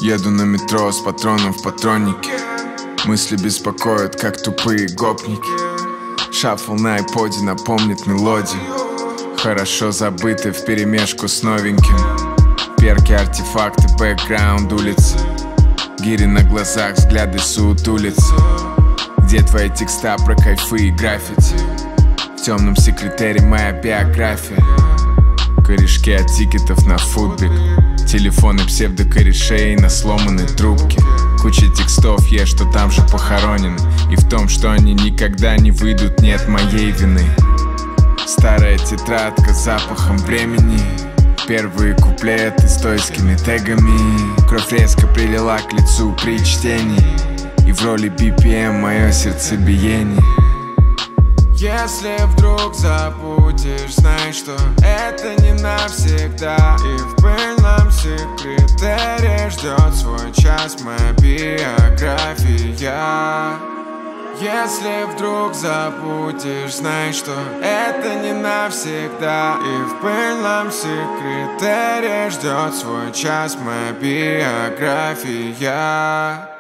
Еду на метро с патроном в патроннике. Мысли беспокоят, как тупые гопники. Шаффл на айподе напомнит мелодию, хорошо забытый вперемешку с новеньким. Перки, артефакты, бэкграунд улицы. Гири на глазах, взгляды суетулятся. Где твои текста про кайфы и граффити? В темном секретаре моя биография. Корешки от тикетов на футбик. Телефоны псевдокорешей на сломанной трубке. Куча текстов есть, что там же похоронены. И в том, что они никогда не выйдут, нет моей вины. Старая тетрадка с запахом времени. Первые куплеты с тойскими тегами. Кровь резко прилила к лицу при чтении. И в роли BPM мое сердцебиение. Если вдруг забудешь, знай, что это не навсегда. И в пыльном секретаре ждет свой час моя биография. Если вдруг забудешь, знай, что это не навсегда. И в пыльном секретаре ждет свой час моя биография.